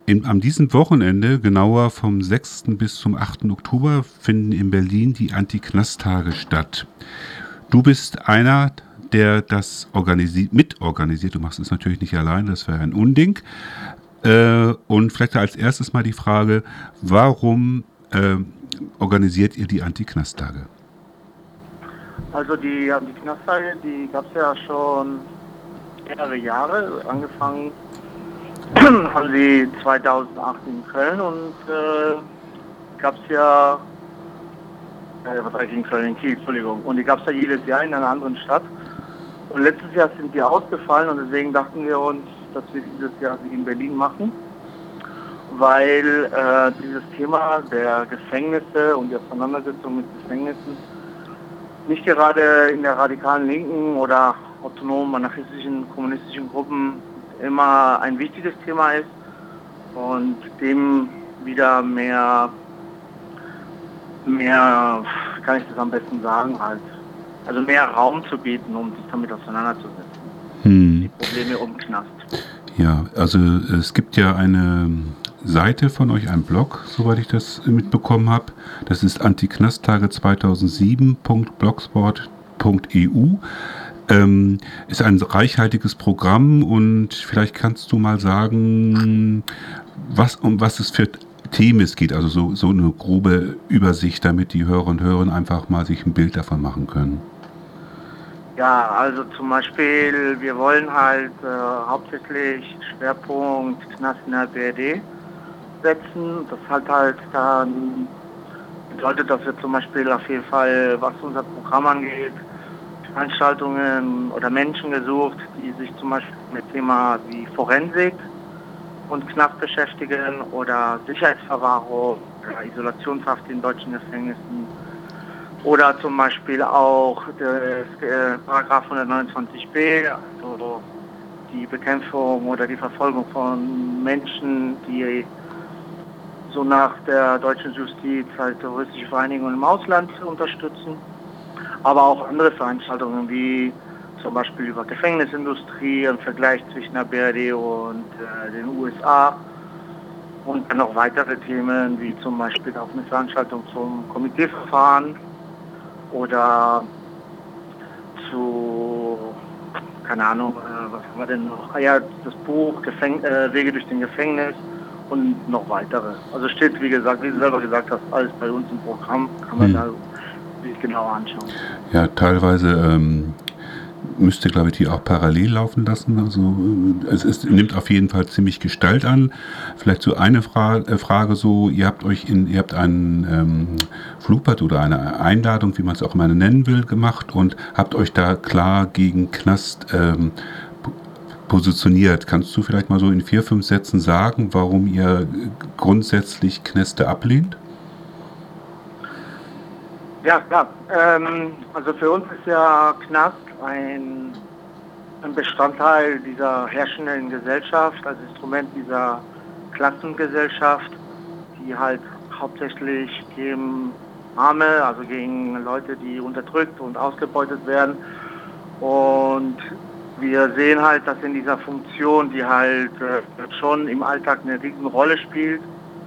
An diesem Wochenende, genauer vom 6. bis zum 8. Oktober, finden in Berlin die Anti-Knast-Tage statt. Du bist einer, der das mitorganisiert. Du machst es natürlich nicht allein, das wäre ein Unding. Und vielleicht als erstes mal die Frage, warum organisiert ihr die Anti-Knast-Tage? Also die Knasttage, die gab es ja schon mehrere Jahre. Angefangen haben sie 2008 in Köln und gab es ja, was heißt in Köln, in Kiel, Entschuldigung. Und die gab es ja jedes Jahr in einer anderen Stadt. Und letztes Jahr sind die ausgefallen und deswegen dachten wir uns, dass wir dieses Jahr sie in Berlin machen, weil dieses Thema der Gefängnisse und die Auseinandersetzung mit Gefängnissen nicht gerade in der radikalen Linken oder autonomen, anarchistischen, kommunistischen Gruppen immer ein wichtiges Thema ist und dem wieder mehr, kann ich das am besten sagen, halt, also mehr Raum zu bieten, um sich damit auseinanderzusetzen. Die Probleme um Knast. Ja, also es gibt ja eine Seite von euch, einen Blog, soweit ich das mitbekommen habe. Das ist antiknasttage2007.blogspot.eu. Ist ein reichhaltiges Programm und vielleicht kannst du mal sagen, um was es für Themen es geht, also so eine grobe Übersicht, damit die Hörer und Hörerinnen einfach mal sich ein Bild davon machen können. Ja, also zum Beispiel, wir wollen halt hauptsächlich Schwerpunkt Knast in der BRD setzen. Das halt dann bedeutet, dass wir zum Beispiel auf jeden Fall, was unser Programm angeht, Veranstaltungen oder Menschen gesucht, die sich zum Beispiel mit Thema wie Forensik und Knast beschäftigen oder Sicherheitsverwahrung oder Isolationshaft in deutschen Gefängnissen oder zum Beispiel auch das Paragraph 129b, also die Bekämpfung oder die Verfolgung von Menschen, die so nach der deutschen Justiz halt terroristische Vereinigungen im Ausland unterstützen. Aber auch andere Veranstaltungen wie zum Beispiel über Gefängnisindustrie im Vergleich zwischen der BRD und den USA und dann noch weitere Themen wie zum Beispiel auch eine Veranstaltung zum Komiteeverfahren oder zu, keine Ahnung, was haben wir denn noch? Ja, das Buch Wege durch den Gefängnis und noch weitere. Also steht, wie gesagt, wie du selber gesagt hast, alles bei uns im Programm, kann man da sich genauer anschauen. Ja, teilweise müsste, glaube ich, die auch parallel laufen lassen. Also es nimmt auf jeden Fall ziemlich Gestalt an. Vielleicht so eine Frage so, ihr habt einen Flugblatt oder eine Einladung, wie man es auch immer nennen will, gemacht und habt euch da klar gegen Knast positioniert. Kannst du vielleicht mal so in 4, 5 Sätzen sagen, warum ihr grundsätzlich Knäste ablehnt? Ja, klar. Also für uns ist ja Knast ein Bestandteil dieser herrschenden Gesellschaft, als Instrument dieser Klassengesellschaft, die halt hauptsächlich gegen Arme, also gegen Leute, die unterdrückt und ausgebeutet werden. Und wir sehen halt, dass in dieser Funktion, die halt schon im Alltag eine riesen Rolle spielt,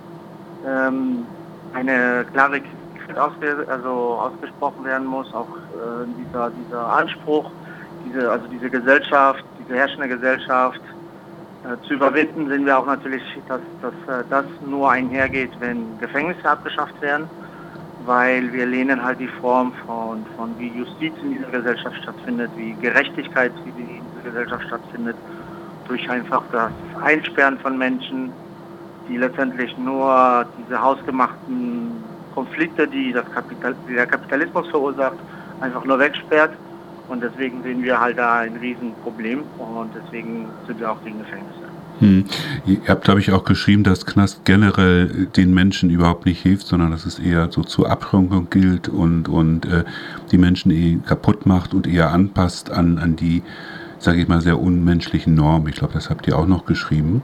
eine klare Kritik ausgesprochen werden muss, auch dieser Anspruch, diese Gesellschaft, diese herrschende Gesellschaft zu überwinden, sehen wir auch natürlich, dass das nur einhergeht, wenn Gefängnisse abgeschafft werden, weil wir lehnen halt die Form von wie Justiz in dieser Gesellschaft stattfindet, wie Gerechtigkeit, wie sie in dieser Gesellschaft stattfindet, durch einfach das Einsperren von Menschen, die letztendlich nur diese hausgemachten Konflikte, die der Kapitalismus verursacht, einfach nur wegsperrt. Und deswegen sehen wir halt da ein Riesenproblem und deswegen sind wir auch gegen Gefängnisse. Ihr habt, glaube ich, auch geschrieben, dass Knast generell den Menschen überhaupt nicht hilft, sondern dass es eher so zur Abschreckung gilt und die Menschen kaputt macht und eher anpasst an die, sage ich mal, sehr unmenschlichen Normen. Ich glaube, das habt ihr auch noch geschrieben.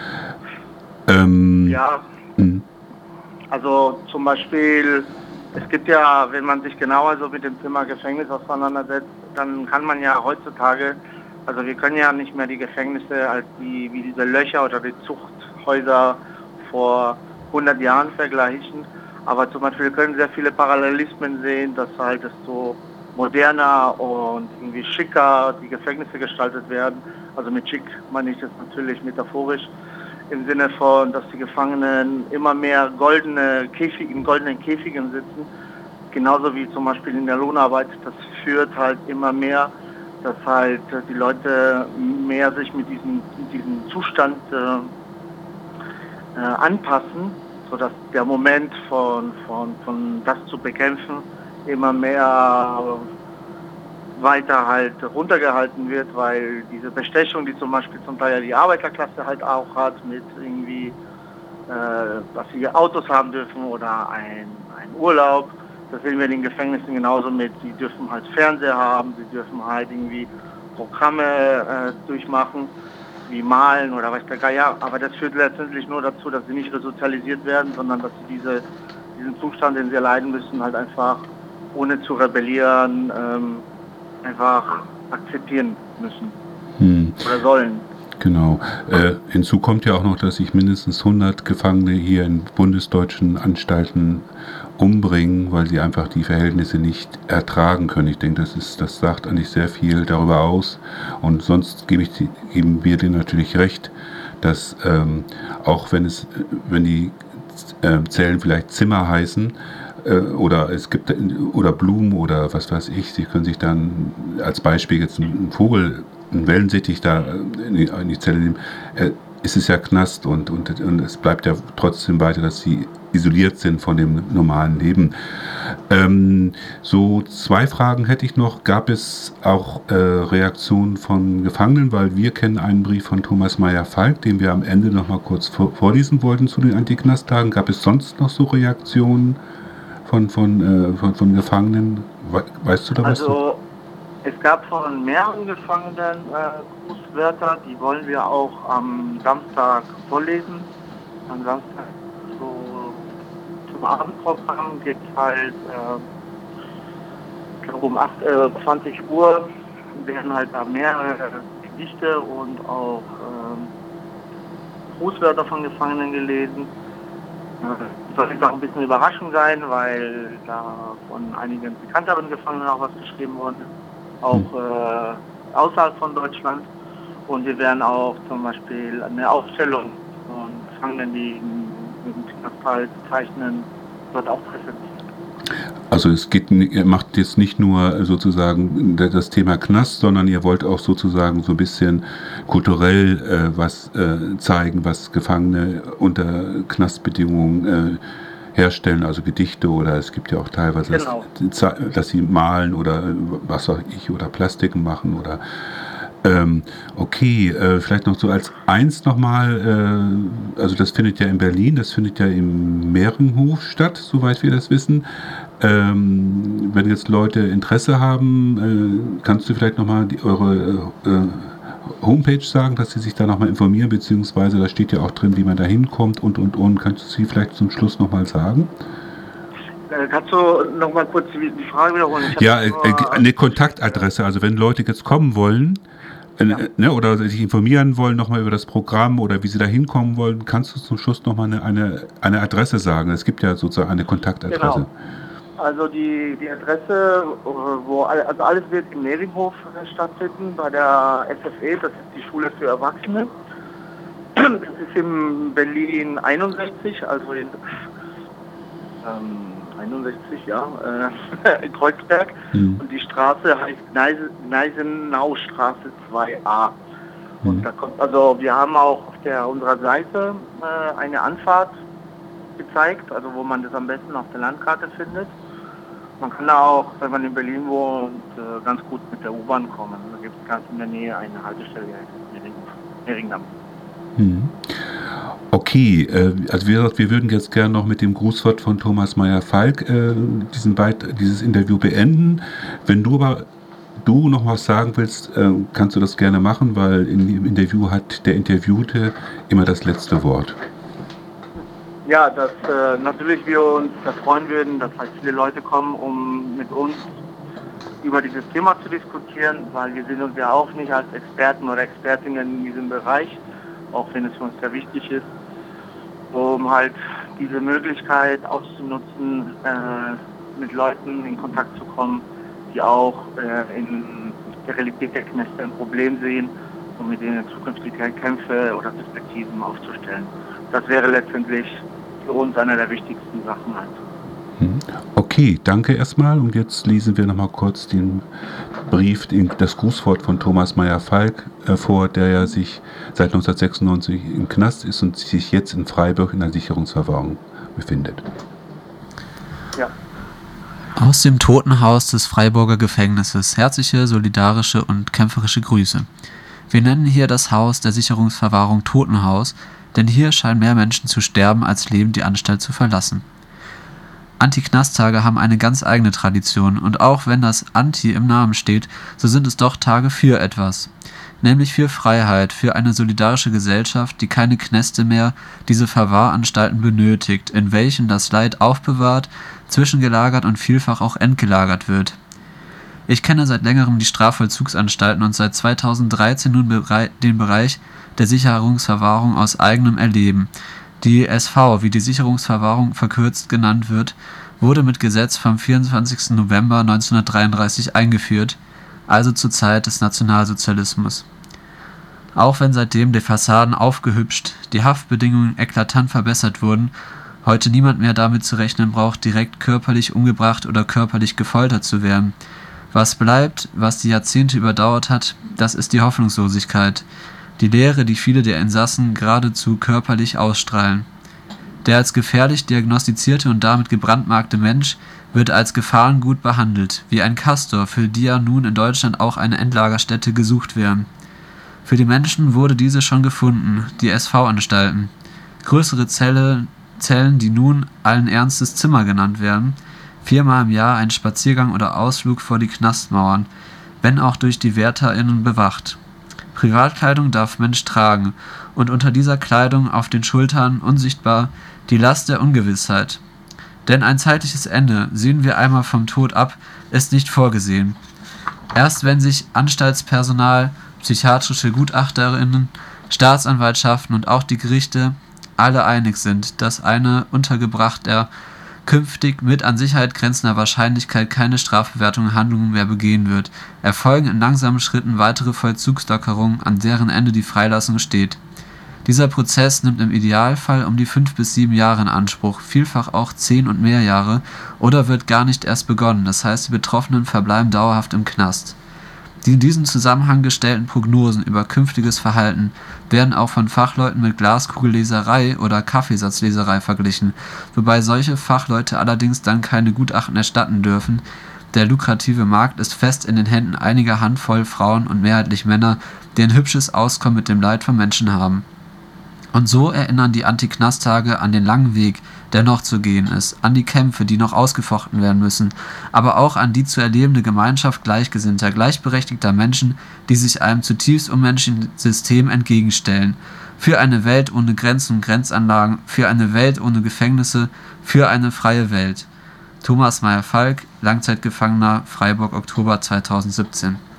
Ja. Also zum Beispiel, es gibt ja, wenn man sich genauer so mit dem Thema Gefängnis auseinandersetzt, dann kann man ja heutzutage, also wir können ja nicht mehr die Gefängnisse als wie diese Löcher oder die Zuchthäuser vor 100 Jahren vergleichen. Aber zum Beispiel wir können sehr viele Parallelismen sehen, dass halt es so moderner und irgendwie schicker die Gefängnisse gestaltet werden. Also mit schick meine ich das natürlich metaphorisch im Sinne von, dass die Gefangenen immer mehr in goldenen Käfigen sitzen. Genauso wie zum Beispiel in der Lohnarbeit. Das führt halt immer mehr, dass halt die Leute mehr sich mit diesem Zustand anpassen, sodass der Moment von das zu bekämpfen immer mehr weiter halt runtergehalten wird, weil diese Bestechung, die zum Beispiel zum Teil die Arbeiterklasse halt auch hat, mit irgendwie, dass sie Autos haben dürfen oder ein Urlaub, das sehen wir in den Gefängnissen genauso mit, die dürfen halt Fernseher haben, sie dürfen halt irgendwie Programme durchmachen, wie Malen oder weiß der Geier, aber das führt letztendlich nur dazu, dass sie nicht resozialisiert werden, sondern dass sie diesen Zustand, den sie leiden müssen, halt einfach ohne zu rebellieren, einfach akzeptieren müssen oder sollen. Genau. Hinzu kommt ja auch noch, dass sich mindestens 100 Gefangene hier in bundesdeutschen Anstalten umbringen, weil sie einfach die Verhältnisse nicht ertragen können. Ich denke, das sagt eigentlich sehr viel darüber aus. Und sonst geben wir dir natürlich recht, dass auch wenn die Zellen vielleicht Zimmer heißen, oder es gibt oder Blumen oder was weiß ich, sie können sich dann als Beispiel jetzt einen Wellensittich da in die Zelle nehmen, ist es ja Knast und es bleibt ja trotzdem weiter, dass sie isoliert sind von dem normalen Leben. So 2 Fragen hätte ich noch. Gab es auch Reaktionen von Gefangenen, weil wir kennen einen Brief von Thomas Meyer-Falk, den wir am Ende noch mal kurz vorlesen wollten zu den Antiknasttagen. Gab es sonst noch so Reaktionen von Gefangenen? Weißt du da was? Also es gab von mehreren Gefangenen Grußwörter, die wollen wir auch am Samstag vorlesen. Am Samstag zum Abendprogramm geht es halt, ich glaube um 20 Uhr werden halt da mehrere Gedichte und auch Grußwörter von Gefangenen gelesen. Das soll auch ein bisschen Überraschung sein, weil da von einigen bekannteren Gefangenen auch was geschrieben worden ist, auch außerhalb von Deutschland. Und wir werden auch zum Beispiel eine Ausstellung von Gefangenen, die im Knastteil zeichnen, dort auch präsentieren. Also ihr macht jetzt nicht nur sozusagen das Thema Knast, sondern ihr wollt auch sozusagen so ein bisschen kulturell was zeigen, was Gefangene unter Knastbedingungen herstellen, also Gedichte oder es gibt ja auch teilweise, Genau. dass sie malen oder was weiß ich, oder Plastiken machen oder okay, vielleicht noch so als eins nochmal, also das findet ja in Berlin, das findet ja im Mehringhof statt, soweit wir das wissen. Wenn jetzt Leute Interesse haben, kannst du vielleicht nochmal eure Homepage sagen, dass sie sich da nochmal informieren, beziehungsweise da steht ja auch drin, wie man da hinkommt und. Kannst du sie vielleicht zum Schluss nochmal sagen? Kannst du nochmal kurz die Frage wiederholen? Ja, eine Kontaktadresse, also wenn Leute jetzt kommen wollen, oder sich informieren wollen nochmal über das Programm oder wie sie da hinkommen wollen, kannst du zum Schluss nochmal eine Adresse sagen? Es gibt ja sozusagen eine Kontaktadresse. Genau. Also die Adresse, also alles wird im Mehringhof stattfinden, bei der SFE, das ist die Schule für Erwachsene. Das ist in Berlin 61, also in 61, ja, in Kreuzberg. Und die Straße heißt Gneisenaustraße 2a. Und da kommt, also wir haben auch auf unserer Seite eine Anfahrt gezeigt, also wo man das am besten auf der Landkarte findet. Man kann da auch, wenn man in Berlin wohnt, ganz gut mit der U-Bahn kommen. Da gibt es ganz in der Nähe eine Haltestelle, Mehringdamm. Okay, also wir würden jetzt gerne noch mit dem Grußwort von Thomas Meyer-Falk dieses Interview beenden. Wenn du noch was sagen willst, kannst du das gerne machen, weil im Interview hat der Interviewte immer das letzte Wort. Ja, dass natürlich wir uns da freuen würden, dass halt viele Leute kommen, um mit uns über dieses Thema zu diskutieren, weil wir sehen uns ja auch nicht als Experten oder Expertinnen in diesem Bereich, auch wenn es für uns sehr wichtig ist. um halt diese Möglichkeit auszunutzen, mit Leuten in Kontakt zu kommen, die auch in der Realität der Kneste ein Problem sehen, um mit denen zukünftige Kämpfe oder Perspektiven aufzustellen. Das wäre letztendlich für uns einer der wichtigsten Sachen halt. Okay, danke erstmal. Und jetzt lesen wir nochmal kurz den Brief, das Grußwort von Thomas Meyer-Falk vor, der ja sich seit 1996 im Knast ist und sich jetzt in Freiburg in der Sicherungsverwahrung befindet. Ja. Aus dem Totenhaus des Freiburger Gefängnisses herzliche, solidarische und kämpferische Grüße. Wir nennen hier das Haus der Sicherungsverwahrung Totenhaus, denn hier scheinen mehr Menschen zu sterben, als lebend die Anstalt zu verlassen. Anti-Knast-Tage haben eine ganz eigene Tradition und auch wenn das Anti im Namen steht, so sind es doch Tage für etwas. Nämlich für Freiheit, für eine solidarische Gesellschaft, die keine Kneste mehr, diese Verwahranstalten benötigt, in welchen das Leid aufbewahrt, zwischengelagert und vielfach auch entgelagert wird. Ich kenne seit längerem die Strafvollzugsanstalten und seit 2013 nun den Bereich der Sicherungsverwahrung aus eigenem Erleben. Die SV, wie die Sicherungsverwahrung verkürzt genannt wird, wurde mit Gesetz vom 24. November 1933 eingeführt, also zur Zeit des Nationalsozialismus. Auch wenn seitdem die Fassaden aufgehübscht, die Haftbedingungen eklatant verbessert wurden, heute niemand mehr damit zu rechnen braucht, direkt körperlich umgebracht oder körperlich gefoltert zu werden. Was bleibt, was die Jahrzehnte überdauert hat, das ist die Hoffnungslosigkeit. Die Leere, die viele der Insassen geradezu körperlich ausstrahlen. Der als gefährlich diagnostizierte und damit gebrandmarkte Mensch wird als Gefahrengut behandelt, wie ein Castor, für die ja nun in Deutschland auch eine Endlagerstätte gesucht werden. Für die Menschen wurde diese schon gefunden, die SV-Anstalten. Größere Zellen, die nun allen Ernstes Zimmer genannt werden, 4-mal im Jahr ein Spaziergang oder Ausflug vor die Knastmauern, wenn auch durch die WärterInnen bewacht. Privatkleidung darf Mensch tragen und unter dieser Kleidung auf den Schultern unsichtbar die Last der Ungewissheit. Denn ein zeitliches Ende, sehen wir einmal vom Tod ab, ist nicht vorgesehen. Erst wenn sich Anstaltspersonal, psychiatrische GutachterInnen, Staatsanwaltschaften und auch die Gerichte alle einig sind, dass eine Untergebrachter künftig mit an Sicherheit grenzender Wahrscheinlichkeit keine strafbewertenden Handlungen mehr begehen wird, erfolgen in langsamen Schritten weitere Vollzugslockerungen, an deren Ende die Freilassung steht. Dieser Prozess nimmt im Idealfall um die 5 bis 7 Jahre in Anspruch, vielfach auch 10 und mehr Jahre, oder wird gar nicht erst begonnen, das heißt die Betroffenen verbleiben dauerhaft im Knast. Die in diesem Zusammenhang gestellten Prognosen über künftiges Verhalten werden auch von Fachleuten mit Glaskugelleserei oder Kaffeesatzleserei verglichen, wobei solche Fachleute allerdings dann keine Gutachten erstatten dürfen. Der lukrative Markt ist fest in den Händen einiger Handvoll Frauen und mehrheitlich Männer, die ein hübsches Auskommen mit dem Leid von Menschen haben. Und so erinnern die Anti-Knast-Tage an den langen Weg, der noch zu gehen ist, an die Kämpfe, die noch ausgefochten werden müssen, aber auch an die zu erlebende Gemeinschaft gleichgesinnter, gleichberechtigter Menschen, die sich einem zutiefst unmenschlichen System entgegenstellen. Für eine Welt ohne Grenzen und Grenzanlagen, für eine Welt ohne Gefängnisse, für eine freie Welt. Thomas Meyer-Falk, Langzeitgefangener, Freiburg, Oktober 2017.